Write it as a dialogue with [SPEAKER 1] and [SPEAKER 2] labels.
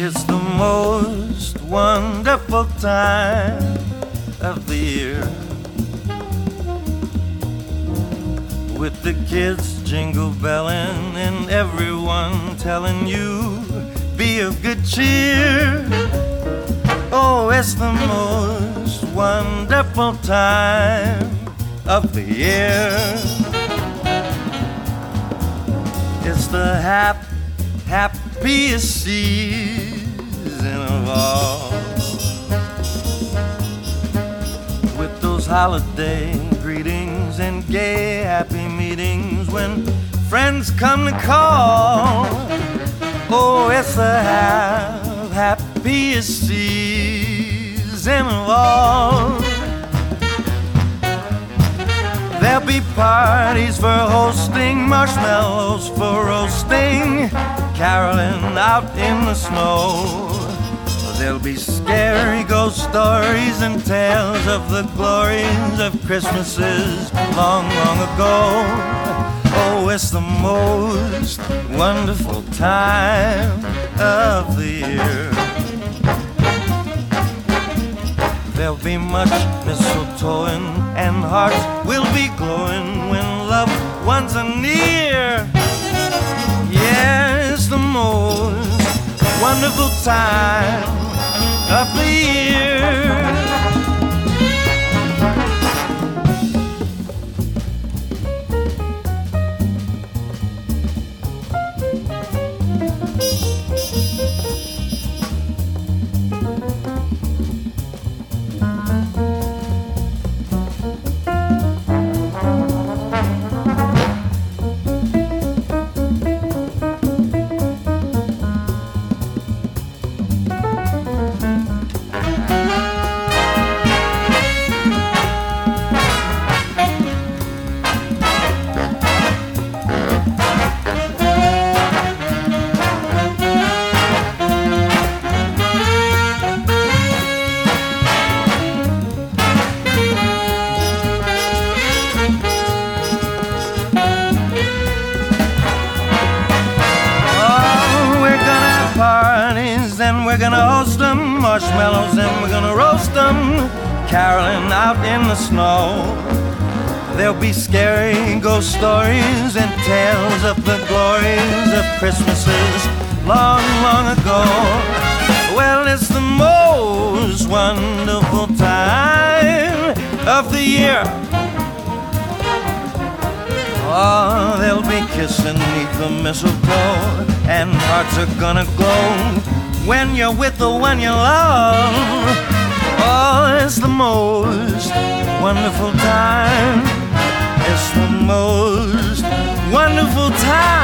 [SPEAKER 1] It's the most wonderful time of the year, with the kids jingle belling and everyone telling you be of good cheer. Oh, it's the most wonderful time of the year. It's the happiest season of all, with those holiday greetings and gay happy meetings when friends come to call. Oh, it's the happiest season of all. There'll be parties for hosting, marshmallows for roasting, caroling out in the snow. There'll be scary ghost stories and tales of the glories of Christmases long, long ago. Oh, it's the most wonderful time of the year. There'll be much mistletoeing and hearts will be glowing when loved ones are near. Yeah, it's the most wonderful time of the year. We're gonna host them, marshmallows, and we're gonna roast them, caroling out in the snow. There'll be scary ghost stories and tales of the glories of Christmases long, long ago. Well, it's the most wonderful time of the year. Oh, they'll be kissing beneath the mistletoe, and hearts are gonna glow when you're with the one you love. Oh, it's the most wonderful time. It's the most wonderful time